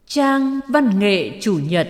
Trang văn nghệ chủ nhật.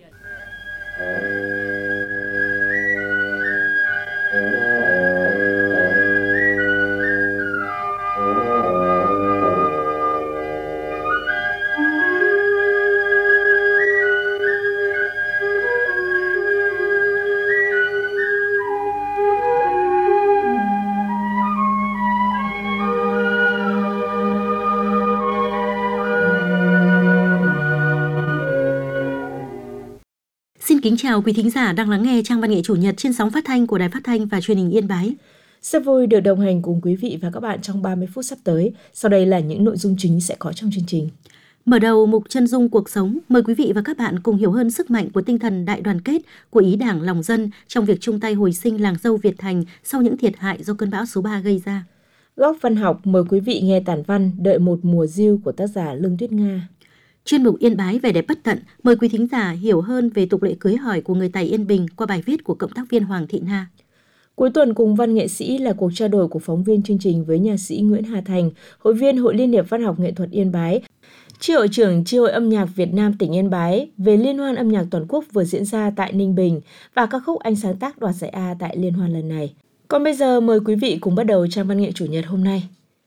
Xin kính chào quý thính giả đang lắng nghe Trang văn nghệ chủ nhật trên sóng phát thanh của Đài Phát thanh và Truyền hình Yên Bái. Rất vui được đồng hành cùng quý vị và các bạn trong 30 phút sắp tới. Sau đây là những nội dung chính sẽ có trong chương trình. Mở đầu mục chân dung cuộc sống, mời quý vị và các bạn cùng hiểu hơn sức mạnh của tinh thần đại đoàn kết của ý Đảng lòng dân trong việc chung tay hồi sinh làng dâu Việt Thành sau những thiệt hại do cơn bão số 3 gây ra. Góc văn học, mời quý vị nghe tản văn Đợi một mùa diêu của tác giả Lương Tuyết Nga. Chuyên mục Yên Bái vẻ đẹp bất tận, mời quý thính giả hiểu hơn về tục lệ cưới hỏi của người Tày Yên Bình qua bài viết của cộng tác viên Hoàng Thị Na. Cuối tuần cùng văn nghệ sĩ là cuộc trao đổi của phóng viên chương trình với nhạc sĩ Nguyễn Hà Thành, hội viên Hội Liên hiệp Văn học Nghệ thuật Yên Bái, chi hội trưởng chi hội âm nhạc Việt Nam tỉnh Yên Bái về Liên hoan âm nhạc toàn quốc vừa diễn ra tại Ninh Bình và ca khúc Anh sáng tác đoạt giải A tại liên hoan lần này. Còn bây giờ mời quý vị cùng bắt đầu trang văn nghệ chủ nhật hôm nay.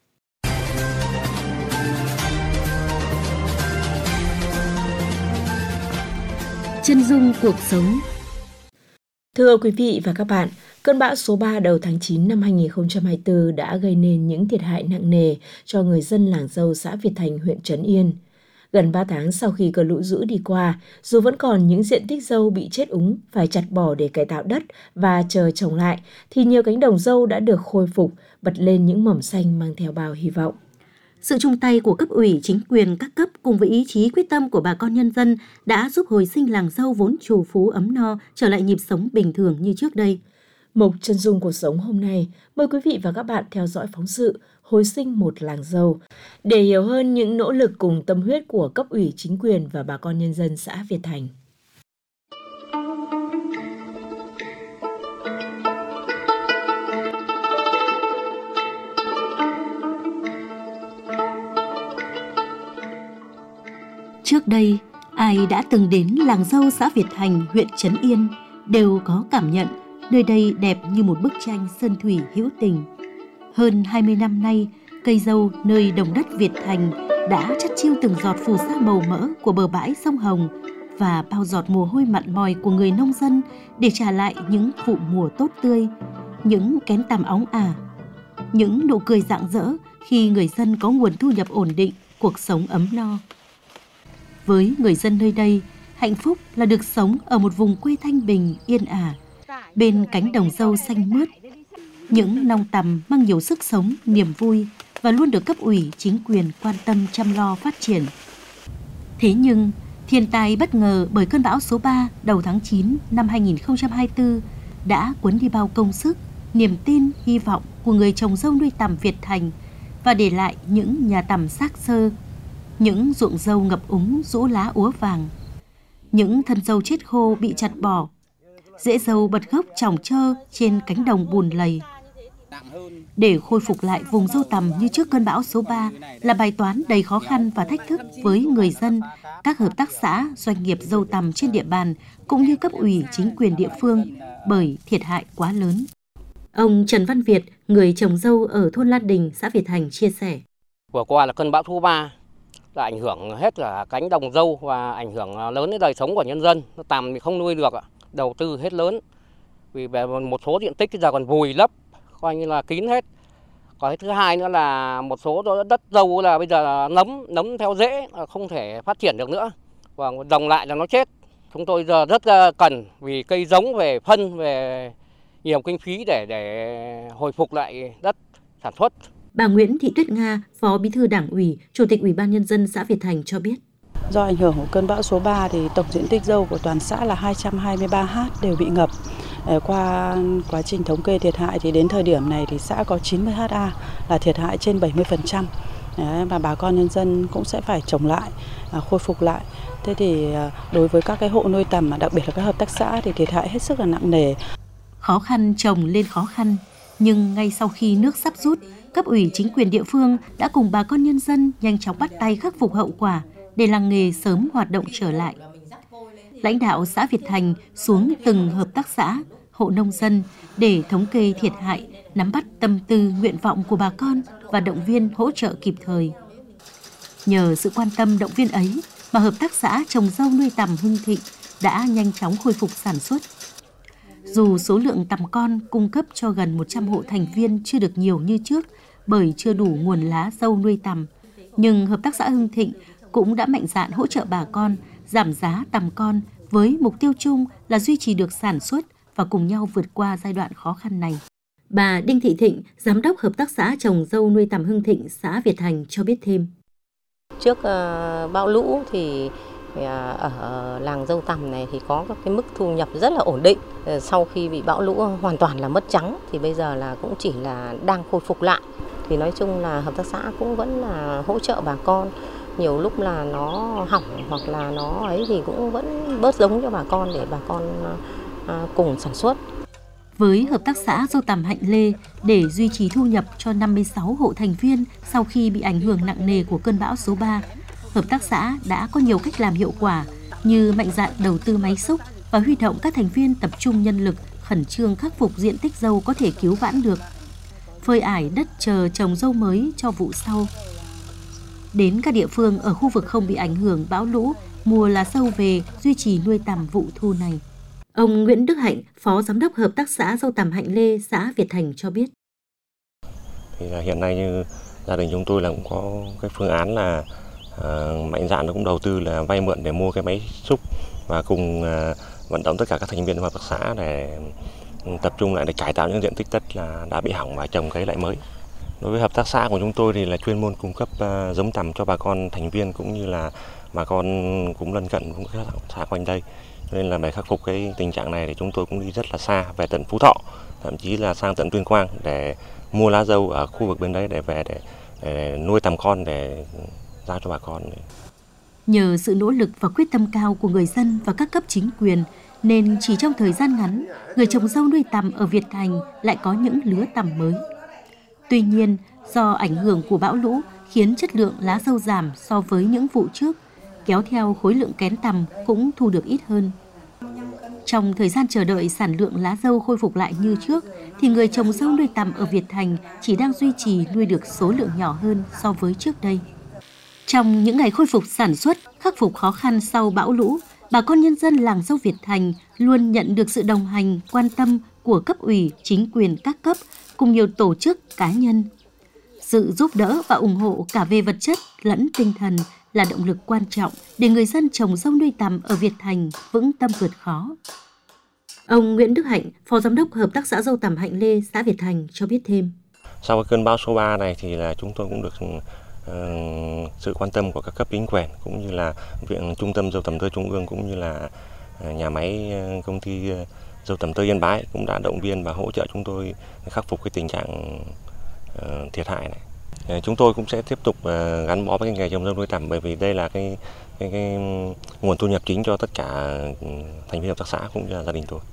Chân dung cuộc sống. Thưa quý vị và các bạn, cơn bão số 3 đầu tháng 9 năm 2024 đã gây nên những thiệt hại nặng nề cho người dân làng dâu xã Việt Thành, huyện Trấn Yên. Gần 3 tháng sau khi cơn lũ dữ đi qua, dù vẫn còn những diện tích dâu bị chết úng phải chặt bỏ để cải tạo đất và chờ trồng lại, thì nhiều cánh đồng dâu đã được khôi phục, bật lên những mầm xanh mang theo bao hy vọng. Sự chung tay của cấp ủy, chính quyền các cấp cùng với ý chí quyết tâm của bà con nhân dân đã giúp hồi sinh làng dâu vốn trù phú ấm no trở lại nhịp sống bình thường như trước đây. Mục chân dung cuộc sống hôm nay, mời quý vị và các bạn theo dõi phóng sự Hồi sinh một làng dâu để hiểu hơn những nỗ lực cùng tâm huyết của cấp ủy, chính quyền và bà con nhân dân xã Việt Thành. Trước đây, ai đã từng đến làng dâu xã Việt Thành, huyện Trấn Yên đều có cảm nhận nơi đây đẹp như một bức tranh sơn thủy hữu tình. Hơn 20 năm nay, cây dâu nơi đồng đất Việt Thành đã chắt chiu từng giọt phù sa màu mỡ của bờ bãi sông Hồng và bao giọt mồ hôi mặn mòi của người nông dân để trả lại những vụ mùa tốt tươi, những kén tằm óng ả, những nụ cười rạng rỡ khi người dân có nguồn thu nhập ổn định, cuộc sống ấm no. Với người dân nơi đây, hạnh phúc là được sống ở một vùng quê thanh bình, yên ả, bên cánh đồng dâu xanh mướt. Những nong tằm mang nhiều sức sống, niềm vui và luôn được cấp ủy, chính quyền quan tâm chăm lo phát triển. Thế nhưng, thiên tai bất ngờ bởi cơn bão số 3 đầu tháng 9 năm 2024 đã cuốn đi bao công sức, niềm tin, hy vọng của người trồng dâu nuôi tằm Việt Thành và để lại những nhà tằm xác xơ, những ruộng dâu ngập úng rũ lá úa vàng, những thân dâu chết khô bị chặt bỏ, rễ dâu bật gốc trỏng trơ trên cánh đồng bùn lầy. Để khôi phục lại vùng dâu tằm như trước cơn bão số 3 là bài toán đầy khó khăn và thách thức với người dân, các hợp tác xã, doanh nghiệp dâu tằm trên địa bàn cũng như cấp ủy, chính quyền địa phương bởi thiệt hại quá lớn. Ông Trần Văn Việt, người trồng dâu ở thôn Lan Đình, xã Việt Thành chia sẻ. Vừa qua là cơn bão số 3 là ảnh hưởng hết cả cánh đồng dâu và ảnh hưởng lớn đến đời sống của nhân dân. Nó tằm thì không nuôi được, đầu tư hết lớn. Vì một số diện tích giờ còn vùi lấp, coi như là kín hết. Còn cái thứ hai nữa là một số đất dâu là bây giờ nấm theo rễ, không thể phát triển được nữa. Và đồng lại là nó chết. Chúng tôi giờ rất cần vì cây giống, về phân, về nhiều kinh phí để hồi phục lại đất sản xuất. Bà Nguyễn Thị Tuyết Nga, Phó Bí thư Đảng ủy, Chủ tịch Ủy ban Nhân dân xã Việt Thành cho biết. Do ảnh hưởng của cơn bão số 3 thì tổng diện tích dâu của toàn xã là 223 ha đều bị ngập. Qua quá trình thống kê thiệt hại thì đến thời điểm này thì xã có 90 ha là thiệt hại trên 70%. Và bà con nhân dân cũng sẽ phải trồng lại, khôi phục lại. Thế thì đối với các cái hộ nuôi tằm, đặc biệt là các hợp tác xã thì thiệt hại hết sức là nặng nề. Khó khăn chồng lên khó khăn, nhưng ngay sau khi nước sắp rút, cấp ủy, chính quyền địa phương đã cùng bà con nhân dân nhanh chóng bắt tay khắc phục hậu quả để làng nghề sớm hoạt động trở lại. Lãnh đạo xã Việt Thành xuống từng hợp tác xã, hộ nông dân để thống kê thiệt hại, nắm bắt tâm tư, nguyện vọng của bà con và động viên hỗ trợ kịp thời. Nhờ sự quan tâm động viên ấy mà hợp tác xã trồng dâu nuôi tằm Hưng Thịnh đã nhanh chóng khôi phục sản xuất. Dù số lượng tằm con cung cấp cho gần 100 hộ thành viên chưa được nhiều như trước bởi chưa đủ nguồn lá dâu nuôi tằm, nhưng hợp tác xã Hưng Thịnh cũng đã mạnh dạn hỗ trợ bà con giảm giá tằm con với mục tiêu chung là duy trì được sản xuất và cùng nhau vượt qua giai đoạn khó khăn này. Bà Đinh Thị Thịnh, giám đốc hợp tác xã trồng dâu nuôi tằm Hưng Thịnh, xã Việt Thành cho biết thêm. Trước bão lũ thì ở làng dâu tằm này thì có các cái mức thu nhập rất là ổn định. Sau khi bị bão lũ hoàn toàn là mất trắng thì bây giờ là cũng chỉ là đang khôi phục lại. Thì nói chung là hợp tác xã cũng vẫn là hỗ trợ bà con. Nhiều lúc là nó hỏng hoặc là nó ấy thì cũng vẫn bớt giống cho bà con để bà con cùng sản xuất. Với hợp tác xã dâu tằm Hạnh Lê, để duy trì thu nhập cho 56 hộ thành viên sau khi bị ảnh hưởng nặng nề của cơn bão số 3, hợp tác xã đã có nhiều cách làm hiệu quả như mạnh dạn đầu tư máy xúc và huy động các thành viên tập trung nhân lực khẩn trương khắc phục diện tích dâu có thể cứu vãn được, phơi ải đất chờ trồng dâu mới cho vụ sau. Đến các địa phương ở khu vực không bị ảnh hưởng bão lũ, mùa lá dâu về duy trì nuôi tằm vụ thu này. Ông Nguyễn Đức Hạnh, Phó Giám đốc Hợp tác xã dâu tằm Hạnh Lê, xã Việt Thành cho biết. Thì hiện nay như gia đình chúng tôi là cũng có cái phương án là mạnh dạn nó cũng đầu tư là vay mượn để mua cái máy xúc và cùng vận động tất cả các thành viên hợp tác xã để tập trung lại để cải tạo những diện tích đất là đã bị hỏng và trồng cái lại mới. Đối với hợp tác xã của chúng tôi thì là chuyên môn cung cấp giống tằm cho bà con thành viên cũng như là bà con cũng lân cận cũng các xã quanh đây. Nên là để khắc phục cái tình trạng này thì chúng tôi cũng đi rất là xa về tận Phú Thọ, thậm chí là sang tận Tuyên Quang để mua lá dâu ở khu vực bên đấy để về để nuôi tằm con để giao cho bà con. Nhờ sự nỗ lực và quyết tâm cao của người dân và các cấp chính quyền nên chỉ trong thời gian ngắn, người trồng dâu nuôi tằm ở Việt Thành lại có những lứa tằm mới. Tuy nhiên, do ảnh hưởng của bão lũ khiến chất lượng lá dâu giảm so với những vụ trước, kéo theo khối lượng kén tằm cũng thu được ít hơn. Trong thời gian chờ đợi sản lượng lá dâu khôi phục lại như trước, thì người trồng dâu nuôi tằm ở Việt Thành chỉ đang duy trì nuôi được số lượng nhỏ hơn so với trước đây. Trong những ngày khôi phục sản xuất, khắc phục khó khăn sau bão lũ, bà con nhân dân làng dâu Việt Thành luôn nhận được sự đồng hành, quan tâm của cấp ủy, chính quyền các cấp cùng nhiều tổ chức, cá nhân. Sự giúp đỡ và ủng hộ cả về vật chất lẫn tinh thần là động lực quan trọng để người dân trồng dâu nuôi tằm ở Việt Thành vững tâm vượt khó. Ông Nguyễn Đức Hạnh, Phó Giám đốc Hợp tác xã dâu tằm Hạnh Lê, xã Việt Thành cho biết thêm. Sau cơn bão số 3 này thì là chúng tôi cũng được sự quan tâm của các cấp chính quyền cũng như là Viện Trung tâm Dâu tằm tươi Trung ương cũng như là nhà máy công ty dâu tằm tươi Yên Bái cũng đã động viên và hỗ trợ chúng tôi khắc phục cái tình trạng thiệt hại này. Chúng tôi cũng sẽ tiếp tục gắn bó với cái nghề trồng dâu nuôi tằm bởi vì đây là cái nguồn thu nhập chính cho tất cả thành viên hợp tác xã cũng như là gia đình tôi.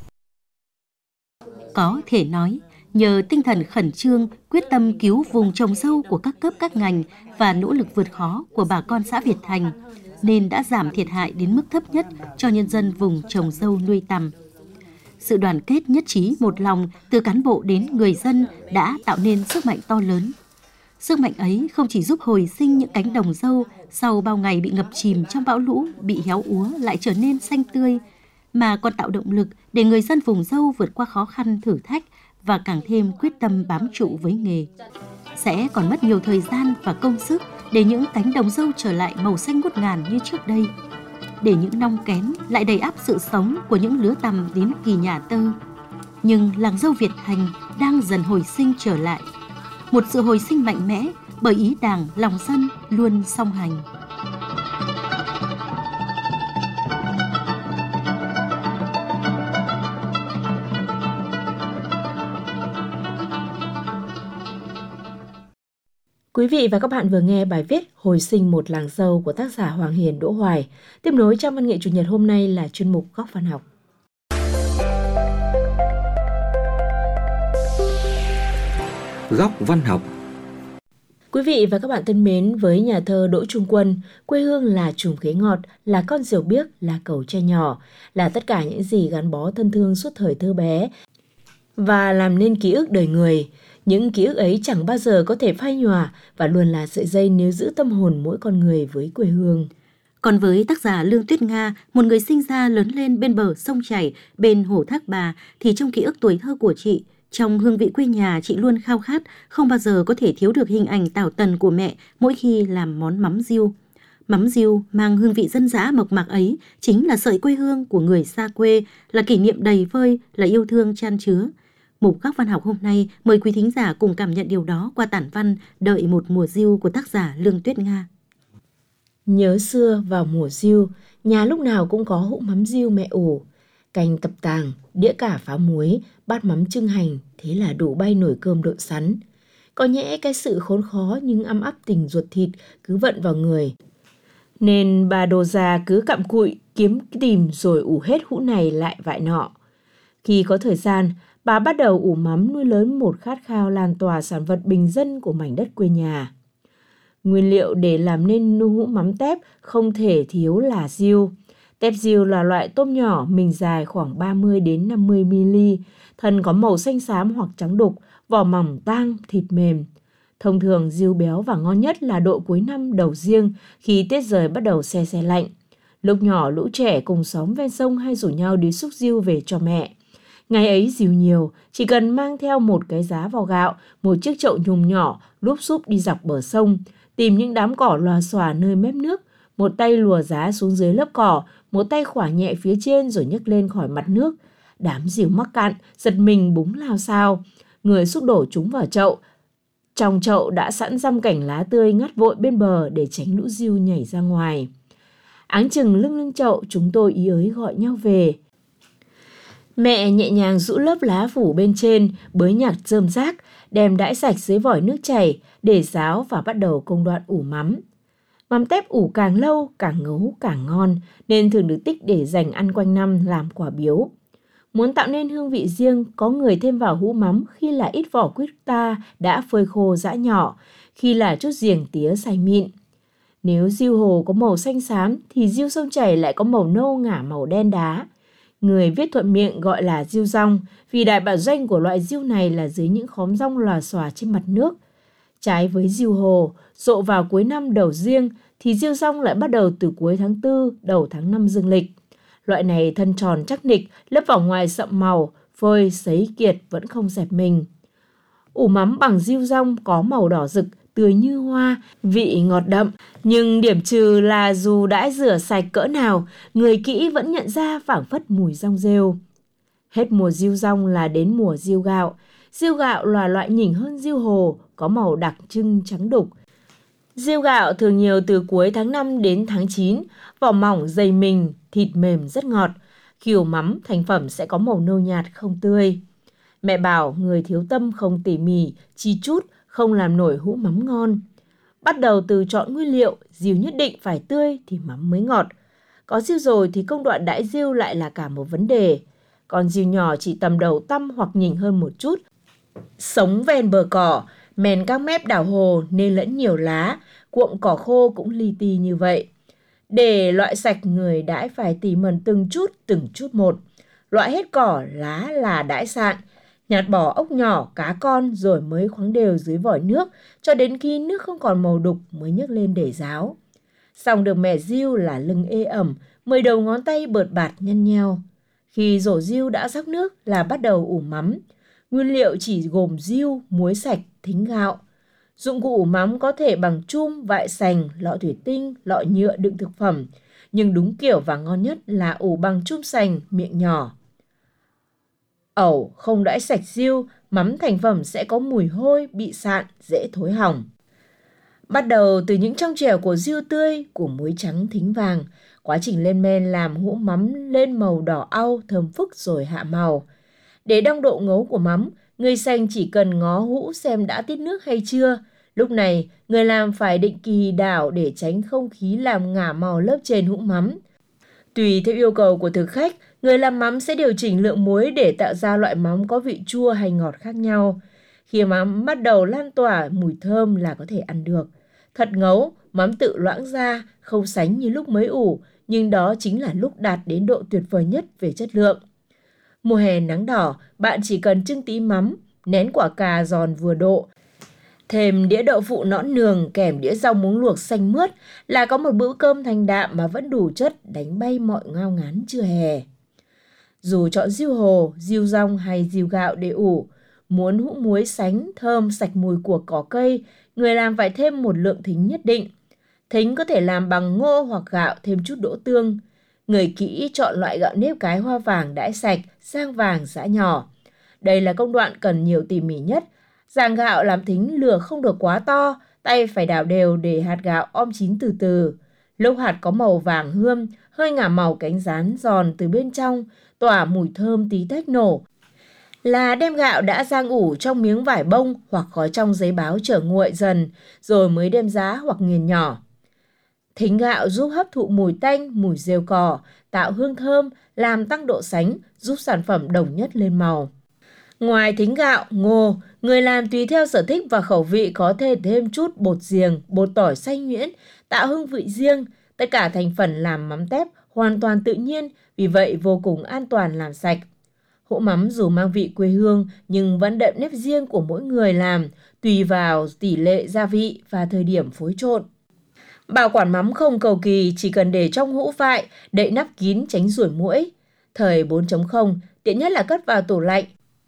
Có thể nói, nhờ tinh thần khẩn trương, quyết tâm cứu vùng trồng dâu của các cấp các ngành và nỗ lực vượt khó của bà con xã Việt Thành, nên đã giảm thiệt hại đến mức thấp nhất cho nhân dân vùng trồng dâu nuôi tằm. Sự đoàn kết nhất trí một lòng từ cán bộ đến người dân đã tạo nên sức mạnh to lớn. Sức mạnh ấy không chỉ giúp hồi sinh những cánh đồng dâu sau bao ngày bị ngập chìm trong bão lũ, bị héo úa lại trở nên xanh tươi, mà còn tạo động lực để người dân vùng dâu vượt qua khó khăn thử thách và càng thêm quyết tâm bám trụ với nghề. Sẽ còn mất nhiều thời gian và công sức để những cánh đồng dâu trở lại màu xanh ngút ngàn như trước đây, để những nong kén lại đầy ắp sự sống của những lứa tằm đến kỳ nhà tơ. Nhưng làng dâu Việt Thành đang dần hồi sinh trở lại. Một sự hồi sinh mạnh mẽ bởi ý Đảng, lòng dân luôn song hành. Quý vị và các bạn vừa nghe bài viết Hồi sinh một làng dâu của tác giả Hoàng Hiền, Đỗ Hoài. Tiếp nối trong văn nghệ Chủ nhật hôm nay là chuyên mục Góc văn học. Góc văn học. Quý vị và các bạn thân mến, với nhà thơ Đỗ Trung Quân, quê hương là chùm khế ngọt, là con diều biếc, là cầu tre nhỏ, là tất cả những gì gắn bó thân thương suốt thời thơ bé và làm nên ký ức đời người. Những ký ức ấy chẳng bao giờ có thể phai nhòa và luôn là sợi dây níu giữ tâm hồn mỗi con người với quê hương. Còn với tác giả Lương Tuyết Nga, một người sinh ra lớn lên bên bờ sông chảy, bên hồ Thác Bà, thì trong ký ức tuổi thơ của chị, trong hương vị quê nhà, chị luôn khao khát, không bao giờ có thể thiếu được hình ảnh tảo tần của mẹ mỗi khi làm món mắm riêu. Mắm riêu mang hương vị dân dã mộc mạc ấy chính là sợi quê hương của người xa quê, là kỷ niệm đầy vơi, là yêu thương chan chứa. Mục Góc Văn học hôm nay mời quý thính giả cùng cảm nhận điều đó qua tản văn Đợi một mùa riêu của tác giả Lương Tuyết Nga. Nhớ xưa vào mùa riêu, nhà lúc nào cũng có hũ mắm riêu mẹ ủ, canh tập tàng, đĩa cà pháo muối, bát mắm trưng hành, thế là đủ bay nồi cơm độn sắn. Có nhẽ cái sự khốn khó nhưng âm ấp tình ruột thịt cứ vận vào người, nên bà đồ già cứ cặm cụi kiếm tìm rồi ủ hết hũ này lại vại nọ. Khi có thời gian, bà bắt đầu ủ mắm nuôi lớn một khát khao lan tỏa sản vật bình dân của mảnh đất quê nhà. Nguyên liệu để làm nên hũ mắm tép không thể thiếu là riêu. Tép riêu là loại tôm nhỏ, mình dài khoảng 30 đến 50 mm, thân có màu xanh xám hoặc trắng đục, vỏ mỏng tang, thịt mềm. Thông thường riêu béo và ngon nhất là độ cuối năm đầu giêng, khi Tết rời bắt đầu se se lạnh. Lúc nhỏ lũ trẻ cùng xóm ven sông hay rủ nhau đi xúc riêu về cho mẹ. Ngày ấy riêu nhiều, chỉ cần mang theo một cái giá vò gạo, một chiếc chậu nhùm nhỏ, lúp xúp đi dọc bờ sông, tìm những đám cỏ lòa xòa nơi mép nước, một tay lùa giá xuống dưới lớp cỏ, một tay khỏa nhẹ phía trên rồi nhấc lên khỏi mặt nước. Đám riêu mắc cạn, giật mình búng lao sao. Người xúc đổ chúng vào chậu. Trong chậu đã sẵn răm cảnh lá tươi ngắt vội bên bờ để tránh lũ riêu nhảy ra ngoài. Áng chừng lưng chậu, chúng tôi ý ới gọi nhau về. Mẹ nhẹ nhàng rũ lớp lá phủ bên trên, bới nhặt rơm rác, đem đãi sạch dưới vòi nước chảy, để ráo và bắt đầu công đoạn ủ mắm. Mắm tép ủ càng lâu, càng ngấu, càng ngon, nên thường được tích để dành ăn quanh năm làm quà biếu. Muốn tạo nên hương vị riêng, có người thêm vào hũ mắm khi là ít vỏ quýt ta đã phơi khô giã nhỏ, khi là chút giềng tía xay mịn. Nếu riêu hồ có màu xanh xám thì riêu sông chảy lại có màu nâu ngả màu đen đá. Người viết thuận miệng gọi là riêu rong vì đại bản doanh của loại riêu này là dưới những khóm rong lòa xòa trên mặt nước. Trái với riêu hồ, rộ vào cuối năm đầu giêng thì riêu rong lại bắt đầu từ cuối tháng 4 đầu tháng 5 dương lịch. Loại này thân tròn chắc nịch, lớp vỏ ngoài sậm màu, phơi sấy kiệt vẫn không dẹp mình. Ủ mắm bằng riêu rong có màu đỏ rực, tươi như hoa, vị ngọt đậm, nhưng điểm trừ là dù đã rửa sạch cỡ nào, người kỹ vẫn nhận ra phảng phất mùi rong rêu. Hết mùa riêu rong là đến mùa riêu gạo. Riêu gạo là loại nhỉnh hơn riêu hồ, có màu đặc trưng trắng đục. Riêu gạo thường nhiều từ cuối tháng 5 đến tháng 9, vỏ mỏng dày mình, thịt mềm rất ngọt. Khi ủ mắm, thành phẩm sẽ có màu nâu nhạt không tươi. Mẹ bảo người thiếu tâm không tỉ mỉ, chi chút, không làm nổi hũ mắm ngon. Bắt đầu từ chọn nguyên liệu, riêu nhất định phải tươi thì mắm mới ngọt. Có riêu rồi thì công đoạn đãi riêu lại là cả một vấn đề. Còn riêu nhỏ chỉ tầm đầu tăm hoặc nhỉnh hơn một chút. Sống ven bờ cỏ, mèn các mép đảo hồ nên lẫn nhiều lá, cuộn cỏ khô cũng li ti như vậy. Để loại sạch người đãi phải tỉ mẩn từng chút một. Loại hết cỏ, lá là đãi sạn. Nhặt bỏ ốc nhỏ, cá con rồi mới khoáng đều dưới vòi nước cho đến khi nước không còn màu đục mới nhấc lên để ráo. Xong được mẻ riêu là lưng ê ẩm, 10 đầu ngón tay bợt bạt nhăn nheo. Khi rổ riêu đã róc nước là bắt đầu ủ mắm. Nguyên liệu chỉ gồm riêu, muối sạch, thính gạo. Dụng cụ ủ mắm có thể bằng chum, vại sành, lọ thủy tinh, lọ nhựa đựng thực phẩm. Nhưng đúng kiểu và ngon nhất là ủ bằng chum sành, miệng nhỏ. Ẩu không đãi sạch riêu, mắm thành phẩm sẽ có mùi hôi, bị sạn, dễ thối hỏng. Bắt đầu từ những trong trẻo của riêu tươi, của muối trắng thính vàng. Quá trình lên men làm hũ mắm lên màu đỏ au, thơm phức rồi hạ màu. Để đong độ ngấu của mắm, người xanh chỉ cần ngó hũ xem đã tít nước hay chưa. Lúc này, người làm phải định kỳ đảo để tránh không khí làm ngả màu lớp trên hũ mắm. Tùy theo yêu cầu của thực khách, người làm mắm sẽ điều chỉnh lượng muối để tạo ra loại mắm có vị chua hay ngọt khác nhau. Khi mắm bắt đầu lan tỏa mùi thơm là có thể ăn được. Thật ngấu, mắm tự loãng ra, không sánh như lúc mới ủ, nhưng đó chính là lúc đạt đến độ tuyệt vời nhất về chất lượng. Mùa hè nắng đỏ, bạn chỉ cần chưng tí mắm, nén quả cà giòn vừa độ, thêm đĩa đậu phụ nõn nường kèm đĩa rau muống luộc xanh mướt là có một bữa cơm thanh đạm mà vẫn đủ chất đánh bay mọi ngao ngán trưa hè. Dù chọn diêu hồ, diêu rong hay diêu gạo để ủ, muốn hũ muối sánh thơm sạch mùi của cỏ cây, người làm phải thêm một lượng thính nhất định. Thính có thể làm bằng ngô hoặc gạo thêm chút đỗ tương. Người kỹ chọn loại gạo nếp cái hoa vàng đãi sạch, sang vàng giã nhỏ. Đây là công đoạn cần nhiều tỉ mỉ nhất. Rang gạo làm thính lửa không được quá to, tay phải đảo đều để hạt gạo om chín từ từ. Lúc hạt có màu vàng hươm, hơi ngả màu cánh rán giòn từ bên trong, tỏa mùi thơm tí tách nổ, là đem gạo đã rang ủ trong miếng vải bông hoặc gói trong giấy báo trở nguội dần, rồi mới đem giá hoặc nghiền nhỏ. Thính gạo giúp hấp thụ mùi tanh, mùi rêu cỏ, tạo hương thơm, làm tăng độ sánh, giúp sản phẩm đồng nhất lên màu. Ngoài thính gạo, ngô, người làm tùy theo sở thích và khẩu vị có thể thêm chút bột giềng, bột tỏi xay nhuyễn, tạo hương vị riêng. Tất cả thành phần làm mắm tép hoàn toàn tự nhiên, vì vậy vô cùng an toàn làm sạch. Hũ mắm dù mang vị quê hương nhưng vẫn đậm nét riêng của mỗi người làm, tùy vào tỷ lệ gia vị và thời điểm phối trộn. Bảo quản mắm không cầu kỳ, chỉ cần để trong hũ vại, đậy nắp kín tránh ruổi muỗi. Thời 4.0, tiện nhất là cất vào tủ lạnh.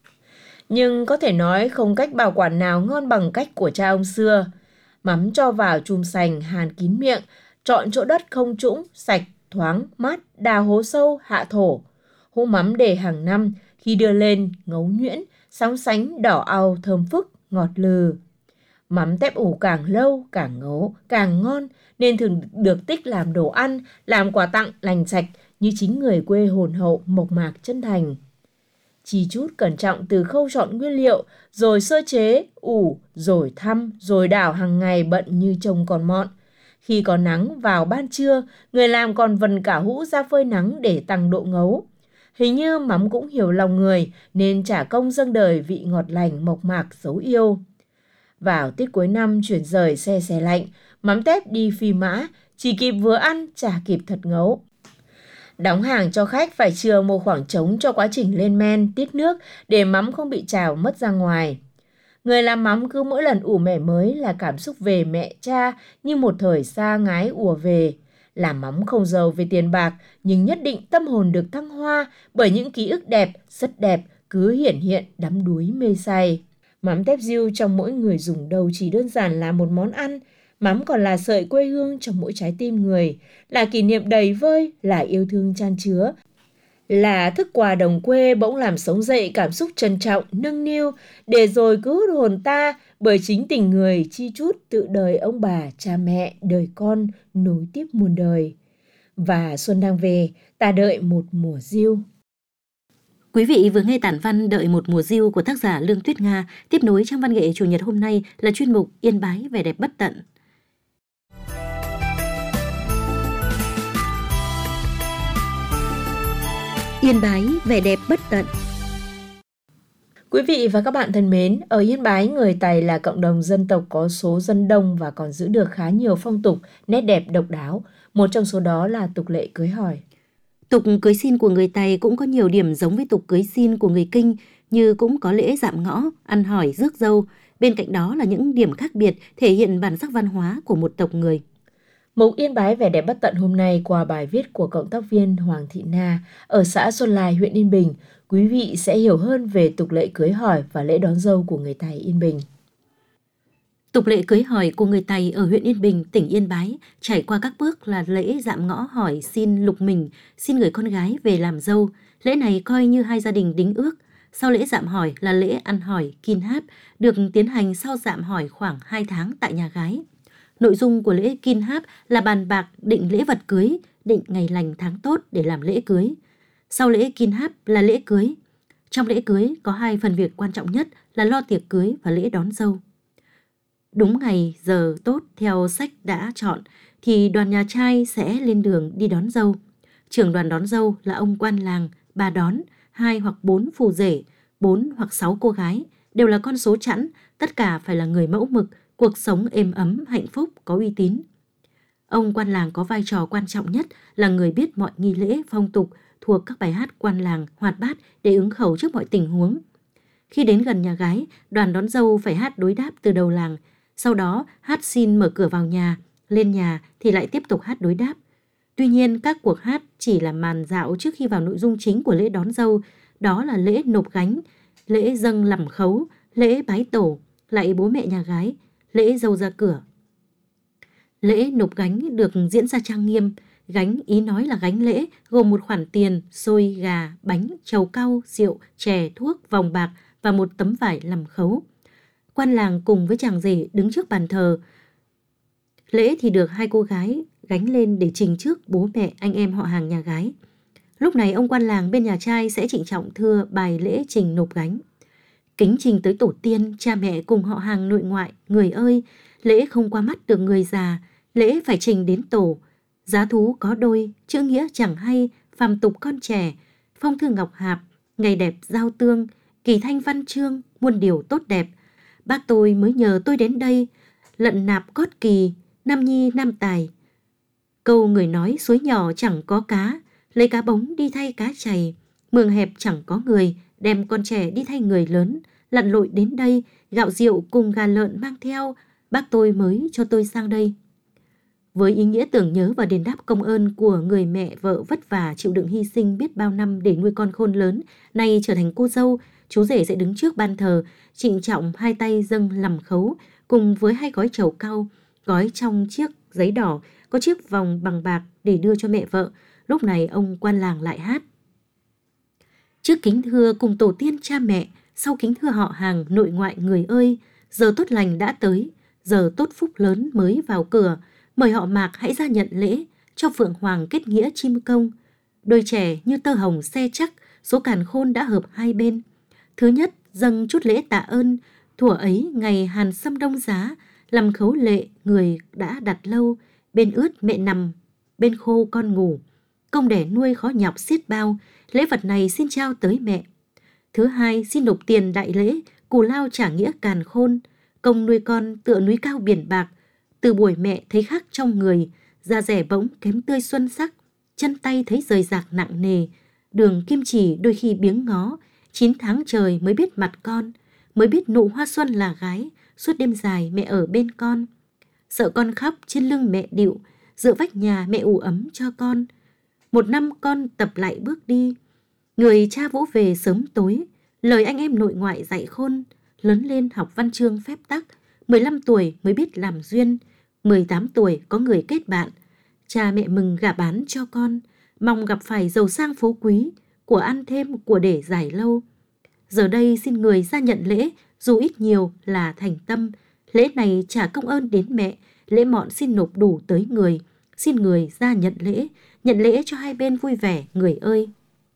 Nhưng có thể nói không cách bảo quản nào ngon bằng cách của cha ông xưa. Mắm cho vào chum sành, hàn kín miệng, chọn chỗ đất không trũng, sạch, thoáng, mát, đào hố sâu, hạ thổ. Hũ mắm để hàng năm, khi đưa lên, ngấu nhuyễn, sóng sánh, đỏ au, thơm phức, ngọt lừ. Mắm tép ủ càng lâu, càng ngấu, càng ngon, nên thường được tích làm đồ ăn, làm quà tặng lành sạch như chính người quê hồn hậu, mộc mạc chân thành. Chi chút cẩn trọng từ khâu chọn nguyên liệu, rồi sơ chế, ủ, rồi thăm, rồi đảo hàng ngày bận như trông con mọn. Khi có nắng vào ban trưa, người làm còn vần cả hũ ra phơi nắng để tăng độ ngấu. Hình như mắm cũng hiểu lòng người nên trả công dâng đời vị ngọt lành mộc mạc dấu yêu. Vào tiết cuối năm chuyển rời se se lạnh, mắm tép đi phi mã, chỉ kịp vừa ăn chả kịp thật ngấu. Đóng hàng cho khách phải chừa một khoảng trống cho quá trình lên men, tiết nước để mắm không bị trào mất ra ngoài. Người làm mắm cứ mỗi lần ủ mẻ mới là cảm xúc về mẹ cha như một thời xa ngái ùa về. Làm mắm không giàu về tiền bạc nhưng nhất định tâm hồn được thăng hoa bởi những ký ức đẹp, rất đẹp cứ hiển hiện đắm đuối mê say. Mắm tép diêu trong mỗi người dùng đâu chỉ đơn giản là một món ăn, mắm còn là sợi quê hương trong mỗi trái tim người, là kỷ niệm đầy vơi, là yêu thương chan chứa, là thức quà đồng quê bỗng làm sống dậy cảm xúc trân trọng, nâng niu, để rồi cứ hút hồn ta bởi chính tình người chi chút tự đời ông bà, cha mẹ, đời con, nối tiếp muôn đời. Và xuân đang về, ta đợi một mùa diêu. Quý vị vừa nghe tản văn Đợi một mùa diêu của tác giả Lương Tuyết Nga. Tiếp nối trong văn nghệ Chủ nhật hôm nay là chuyên mục Yên Bái vẻ đẹp bất tận. Yên Bái vẻ đẹp bất tận. Quý vị và các bạn thân mến, ở Yên Bái, người Tày là cộng đồng dân tộc có số dân đông và còn giữ được khá nhiều phong tục, nét đẹp độc đáo. Một trong số đó là tục lệ cưới hỏi. Tục cưới xin của người Tày cũng có nhiều điểm giống với tục cưới xin của người Kinh, như cũng có lễ dạm ngõ, ăn hỏi, rước dâu. Bên cạnh đó là những điểm khác biệt thể hiện bản sắc văn hóa của một tộc người. Mục Yên Bái vẻ đẹp bất tận hôm nay qua bài viết của cộng tác viên Hoàng Thị Na ở xã Xuân Lai, huyện Yên Bình, quý vị sẽ hiểu hơn về tục lệ cưới hỏi và lễ đón dâu của người Tày Yên Bình. Tục lệ cưới hỏi của người Tày ở huyện Yên Bình, tỉnh Yên Bái trải qua các bước là lễ dạm ngõ hỏi xin lục mình, xin người con gái về làm dâu. Lễ này coi như hai gia đình đính ước. Sau lễ dạm hỏi là lễ ăn hỏi kin háp, được tiến hành sau dạm hỏi khoảng 2 tháng tại nhà gái. Nội dung của lễ kin háp là bàn bạc định lễ vật cưới, định ngày lành tháng tốt để làm lễ cưới. Sau lễ kin háp là lễ cưới. Trong lễ cưới có 2 phần việc quan trọng nhất là lo tiệc cưới và lễ đón dâu. Đúng ngày, giờ tốt theo sách đã chọn thì đoàn nhà trai sẽ lên đường đi đón dâu. Trưởng đoàn đón dâu là ông quan làng, bà đón, 2 hoặc 4 phù rể, 4 hoặc 6 cô gái, đều là con số chẵn, tất cả phải là người mẫu mực, cuộc sống êm ấm, hạnh phúc, có uy tín. Ông quan làng có vai trò quan trọng nhất là người biết mọi nghi lễ, phong tục, thuộc các bài hát quan làng hoạt bát để ứng khẩu trước mọi tình huống. Khi đến gần nhà gái, đoàn đón dâu phải hát đối đáp từ đầu làng, sau đó hát xin mở cửa vào nhà, lên nhà thì lại tiếp tục hát đối đáp. Tuy nhiên, các cuộc hát chỉ là màn dạo trước khi vào nội dung chính của lễ đón dâu, đó là lễ nộp gánh, lễ dâng lẩm khấu, lễ bái tổ, lạy bố mẹ nhà gái, lễ dâu ra cửa. Lễ nộp gánh được diễn ra trang nghiêm. Gánh ý nói là gánh lễ, gồm một khoản tiền, xôi, gà, bánh, trầu cau, rượu, chè, thuốc, vòng bạc và một tấm vải lẩm khấu. Quan làng cùng với chàng rể đứng trước bàn thờ. Lễ thì được hai cô gái gánh lên để trình trước bố mẹ, anh em họ hàng nhà gái. Lúc này ông quan làng bên nhà trai sẽ trịnh trọng thưa bài lễ trình nộp gánh. Kính trình tới tổ tiên, cha mẹ cùng họ hàng nội ngoại, người ơi, lễ không qua mắt được người già, lễ phải trình đến tổ. Giá thú có đôi, chữ nghĩa chẳng hay, phàm tục con trẻ, phong thư ngọc hạp, ngày đẹp giao tương, kỳ thanh văn chương, muôn điều tốt đẹp. Bác tôi mới nhờ tôi đến đây, lận nạp cót kỳ, nam nhi nam tài. Câu người nói suối nhỏ chẳng có cá, lấy cá bống đi thay cá chày, mương hẹp chẳng có người, đem con trẻ đi thay người lớn, lặn lội đến đây, gạo rượu cùng gà lợn mang theo, bác tôi mới cho tôi sang đây. Với ý nghĩa tưởng nhớ và đền đáp công ơn của người mẹ vợ vất vả chịu đựng hy sinh biết bao năm để nuôi con khôn lớn, nay trở thành cô dâu, chú rể sẽ đứng trước ban thờ, trịnh trọng hai tay dâng lẩm khấu cùng với hai gói trầu cau, gói trong chiếc giấy đỏ, có chiếc vòng bằng bạc để đưa cho mẹ vợ. Lúc này ông quan làng lại hát. Trước kính thưa cùng tổ tiên cha mẹ, sau kính thưa họ hàng nội ngoại người ơi, giờ tốt lành đã tới, giờ tốt phúc lớn mới vào cửa, mời họ Mạc hãy ra nhận lễ, cho Phượng Hoàng kết nghĩa chim công. Đôi trẻ như tơ hồng xe chắc, số càn khôn đã hợp hai bên. Thứ nhất, dâng chút lễ tạ ơn, thuở ấy ngày hàn sâm đông giá, làm khấu lệ người đã đặt lâu, bên ướt mẹ nằm, bên khô con ngủ. Công đẻ nuôi khó nhọc xiết bao, lễ vật này xin trao tới mẹ. Thứ hai, xin nộp tiền đại lễ, cù lao trả nghĩa càn khôn. Công nuôi con tựa núi cao biển bạc, từ buổi mẹ thấy khác trong người, da rẻ bỗng kém tươi xuân sắc, chân tay thấy rời rạc nặng nề, đường kim chỉ đôi khi biếng ngó, 9 tháng trời mới biết mặt con, mới biết nụ hoa xuân là gái, suốt đêm dài mẹ ở bên con. Sợ con khóc trên lưng mẹ điệu, dựa vách nhà mẹ ủ ấm cho con. Một năm con tập lại bước đi, người cha vỗ về sớm tối, lời anh em nội ngoại dạy khôn, lớn lên học văn chương phép tắc, 15 tuổi mới biết làm duyên, 18 tuổi có người kết bạn. Cha mẹ mừng gả bán cho con, mong gặp phải giàu sang phú quý, của ăn thêm của để giải lâu. Giờ đây xin người ra nhận lễ, dù ít nhiều là thành tâm. Lễ này trả công ơn đến mẹ, lễ mọn xin nộp đủ tới người. Xin người ra nhận lễ cho hai bên vui vẻ người ơi.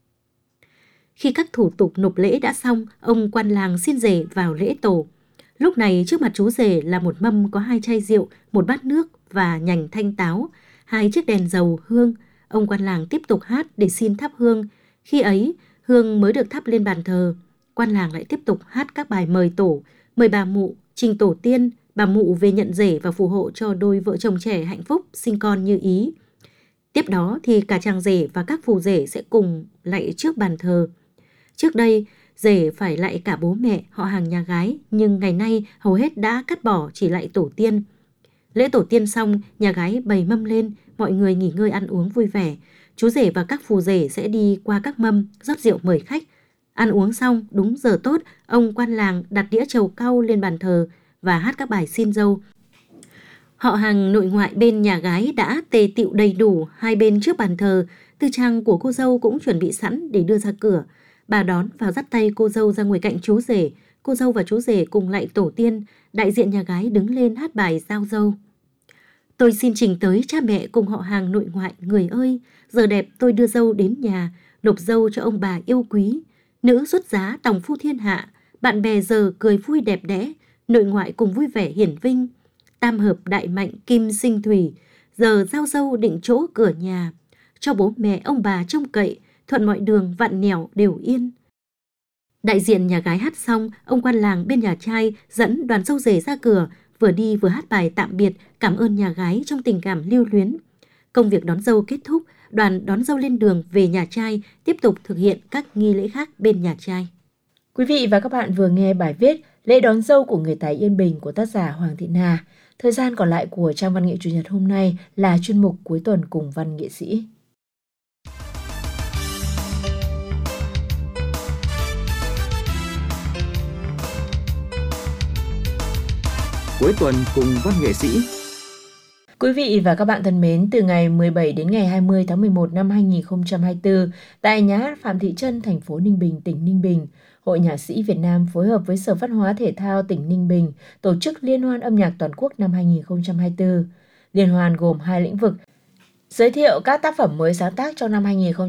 Khi các thủ tục nộp lễ đã xong, ông quan làng xin rể vào lễ tổ. Lúc này trước mặt chú rể là một mâm có 2 chai rượu, một bát nước và nhành thanh táo, 2 chiếc đèn dầu hương. Ông quan làng tiếp tục hát để xin thắp hương. Khi ấy, hương mới được thắp lên bàn thờ. Quan làng lại tiếp tục hát các bài mời tổ, mời bà mụ, trình tổ tiên, bà mụ về nhận rể và phù hộ cho đôi vợ chồng trẻ hạnh phúc, sinh con như ý. Tiếp đó thì cả chàng rể và các phù rể sẽ cùng lạy trước bàn thờ. Trước đây, rể phải lạy cả bố mẹ, họ hàng nhà gái, nhưng ngày nay hầu hết đã cắt bỏ chỉ lạy tổ tiên. Lễ tổ tiên xong, nhà gái bày mâm lên, mọi người nghỉ ngơi ăn uống vui vẻ. Chú rể và các phù rể sẽ đi qua các mâm, rót rượu mời khách. Ăn uống xong, đúng giờ tốt, ông quan làng đặt đĩa trầu cau lên bàn thờ và hát các bài xin dâu. Họ hàng nội ngoại bên nhà gái đã tề tựu đầy đủ hai bên trước bàn thờ, tư trang của cô dâu cũng chuẩn bị sẵn để đưa ra cửa. Bà đón và dắt tay cô dâu ra ngồi cạnh chú rể. Cô dâu và chú rể cùng lạy tổ tiên, đại diện nhà gái đứng lên hát bài giao dâu. Tôi xin trình tới cha mẹ cùng họ hàng nội ngoại người ơi, giờ đẹp tôi đưa dâu đến nhà, nộp dâu cho ông bà yêu quý. Nữ xuất giá tòng phu thiên hạ, bạn bè giờ cười vui đẹp đẽ, nội ngoại cùng vui vẻ hiển vinh. Tam hợp đại mạnh kim sinh thủy, giờ giao dâu định chỗ cửa nhà, cho bố mẹ ông bà trông cậy, thuận mọi đường vạn nẻo đều yên. Đại diện nhà gái hát xong, ông quan làng bên nhà trai dẫn đoàn dâu rể ra cửa, vừa đi vừa hát bài tạm biệt cảm ơn nhà gái trong tình cảm lưu luyến. Công việc đón dâu kết thúc, đoàn đón dâu lên đường về nhà trai, tiếp tục thực hiện các nghi lễ khác bên nhà trai. Quý vị và các bạn vừa nghe bài viết Lễ đón dâu của người Tày Yên Bình của tác giả Hoàng Thị Na. Thời gian còn lại của trang văn nghệ Chủ nhật hôm nay là chuyên mục cuối tuần cùng văn nghệ sĩ. Cuối tuần cùng văn nghệ sĩ. Quý vị và các bạn thân mến, từ ngày 17 đến ngày 20 tháng 11 năm 2024, tại Nhà hát Phạm Thị Trân, thành phố Ninh Bình, tỉnh Ninh Bình, Hội Nhạc sĩ Việt Nam phối hợp với Sở Văn hóa Thể thao tỉnh Ninh Bình tổ chức Liên hoan âm nhạc toàn quốc năm 2024. Liên hoan gồm 2 lĩnh vực: giới thiệu các tác phẩm mới sáng tác trong năm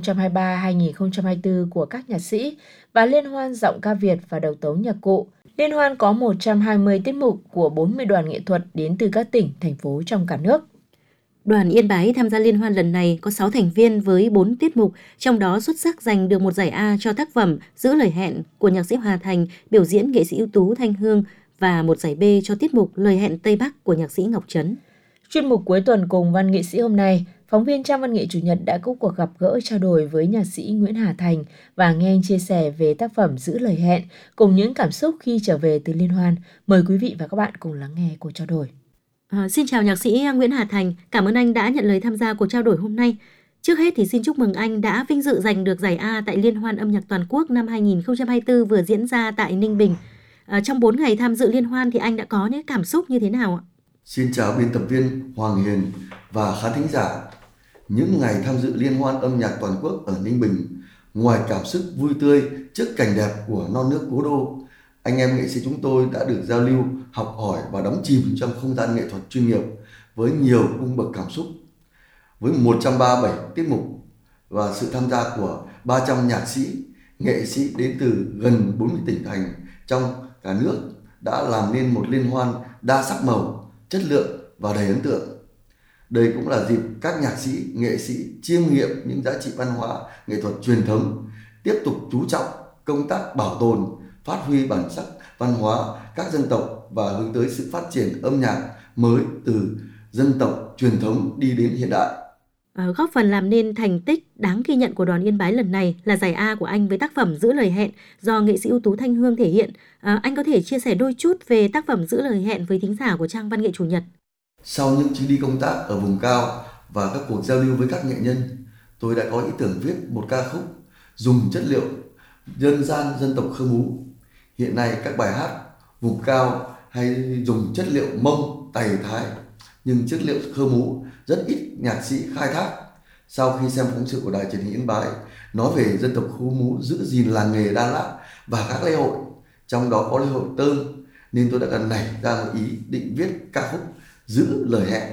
2023-2024 của các nhạc sĩ và Liên hoan giọng ca Việt và đầu tấu nhạc cụ. Liên hoan có 120 tiết mục của 40 đoàn nghệ thuật đến từ các tỉnh, thành phố trong cả nước. Đoàn Yên Bái tham gia liên hoan lần này có 6 thành viên với 4 tiết mục, trong đó xuất sắc giành được một giải A cho tác phẩm Giữ lời hẹn của nhạc sĩ Hòa Thành, biểu diễn nghệ sĩ ưu tú Thanh Hương và một giải B cho tiết mục Lời hẹn Tây Bắc của nhạc sĩ Ngọc Trấn. Chuyên mục cuối tuần cùng văn nghệ sĩ hôm nay, phóng viên trang văn nghệ Chủ nhật đã có cuộc gặp gỡ trao đổi với nhạc sĩ Nguyễn Hà Thành và nghe anh chia sẻ về tác phẩm Giữ lời hẹn cùng những cảm xúc khi trở về từ liên hoan. Mời quý vị và các bạn cùng lắng nghe cuộc trao đổi. Xin chào nhạc sĩ Nguyễn Hà Thành, cảm ơn anh đã nhận lời tham gia cuộc trao đổi hôm nay. Trước hết thì xin chúc mừng anh đã vinh dự giành được giải A tại Liên hoan âm nhạc toàn quốc năm 2024 vừa diễn ra tại Ninh Bình. Trong 4 ngày tham dự liên hoan thì anh đã có những cảm xúc như thế nào ạ? Xin chào biên tập viên Hoàng Hiền và khán thính giả. Những ngày tham dự Liên hoan âm nhạc toàn quốc ở Ninh Bình, ngoài cảm xúc vui tươi trước cảnh đẹp của non nước cố đô, anh em nghệ sĩ chúng tôi đã được giao lưu, học hỏi và đắm chìm trong không gian nghệ thuật chuyên nghiệp với nhiều cung bậc cảm xúc. Với 137 tiết mục và sự tham gia của 300 nhạc sĩ, nghệ sĩ đến từ gần 40 tỉnh thành trong cả nước đã làm nên một liên hoan đa sắc màu, chất lượng và đầy ấn tượng. Đây cũng là dịp các nhạc sĩ, nghệ sĩ chiêm nghiệm những giá trị văn hóa, nghệ thuật truyền thống, tiếp tục chú trọng công tác bảo tồn, phát huy bản sắc văn hóa các dân tộc và hướng tới sự phát triển âm nhạc mới từ dân tộc truyền thống đi đến hiện đại. Góp phần làm nên thành tích đáng ghi nhận của đoàn Yên Bái lần này là giải A của anh với tác phẩm Giữ lời hẹn do nghệ sĩ ưu tú Thanh Hương thể hiện. Anh có thể chia sẻ đôi chút về tác phẩm Giữ lời hẹn với thính giả của trang văn nghệ Chủ nhật? Sau những chuyến đi công tác ở vùng cao và các cuộc giao lưu với các nghệ nhân, tôi đã có ý tưởng viết một ca khúc dùng chất liệu dân gian dân tộc Khơ Mú. Hiện nay các bài hát vùng cao hay dùng chất liệu Mông, Tày, Thái, nhưng chất liệu Khơ Mú rất ít nhạc sĩ khai thác. Sau khi xem phóng sự của đài truyền hình Yên Bái nói về dân tộc Khơ Mú giữ gìn làng nghề Đa Lát và các lễ hội, trong đó có lễ hội Tơn, nên tôi đã cần nảy ra một ý định viết ca khúc Giữ lời hẹn.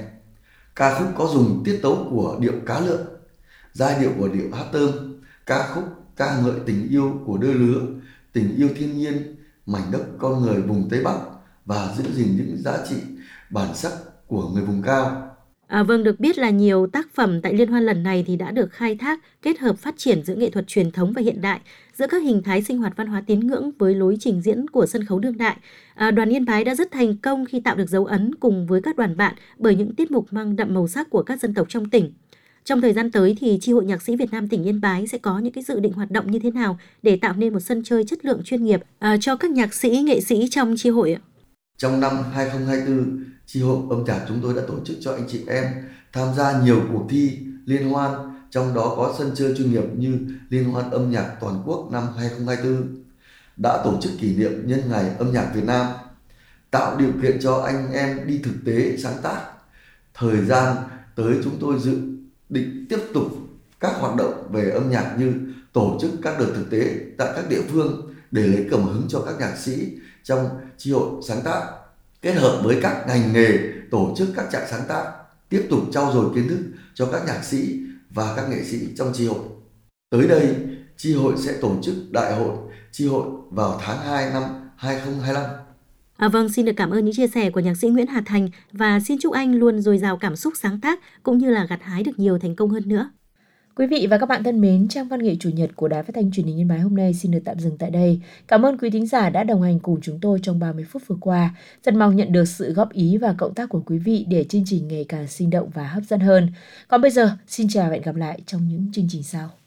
Ca khúc có dùng tiết tấu của điệu cá lượn, giai điệu của điệu hát tôm. Ca khúc ca ngợi tình yêu của đôi lứa, tình yêu thiên nhiên, mảnh đất con người vùng Tây Bắc và giữ gìn những giá trị bản sắc của người vùng cao. Vâng, được biết là nhiều tác phẩm tại liên hoan lần này thì đã được khai thác, kết hợp phát triển giữa nghệ thuật truyền thống và hiện đại, giữa các hình thái sinh hoạt văn hóa tín ngưỡng với lối trình diễn của sân khấu đương đại. Đoàn Yên Bái đã rất thành công khi tạo được dấu ấn cùng với các đoàn bạn bởi những tiết mục mang đậm màu sắc của các dân tộc trong tỉnh. Trong thời gian tới thì Chi hội Nhạc sĩ Việt Nam tỉnh Yên Bái sẽ có những cái dự định hoạt động như thế nào để tạo nên một sân chơi chất lượng chuyên nghiệp cho các nhạc sĩ, nghệ sĩ trong chi hội ạ? Trong năm 2024, Chi hội âm nhạc chúng tôi đã tổ chức cho anh chị em tham gia nhiều cuộc thi liên hoan, trong đó có sân chơi chuyên nghiệp như Liên hoan âm nhạc toàn quốc năm 2024, đã tổ chức kỷ niệm nhân ngày âm nhạc Việt Nam, tạo điều kiện cho anh em đi thực tế sáng tác. Thời gian tới chúng tôi dự định tiếp tục các hoạt động về âm nhạc như tổ chức các đợt thực tế tại các địa phương để lấy cảm hứng cho các nhạc sĩ trong chi hội sáng tác, kết hợp với các ngành nghề tổ chức các trại sáng tác, tiếp tục trau dồi kiến thức cho các nhạc sĩ và các nghệ sĩ trong chi hội. Tới đây, chi hội sẽ tổ chức đại hội chi hội vào tháng 2 năm 2025. Vâng, xin được cảm ơn những chia sẻ của nhạc sĩ Nguyễn Hà Thành và xin chúc anh luôn dồi dào cảm xúc sáng tác cũng như là gặt hái được nhiều thành công hơn nữa. Quý vị và các bạn thân mến, trang văn nghệ chủ nhật của Đài Phát thanh Truyền hình Yên Bái hôm nay xin được tạm dừng tại đây. Cảm ơn quý thính giả đã đồng hành cùng chúng tôi trong 30 phút vừa qua. Rất mong nhận được sự góp ý và cộng tác của quý vị để chương trình ngày càng sinh động và hấp dẫn hơn. Còn bây giờ, xin chào và hẹn gặp lại trong những chương trình sau.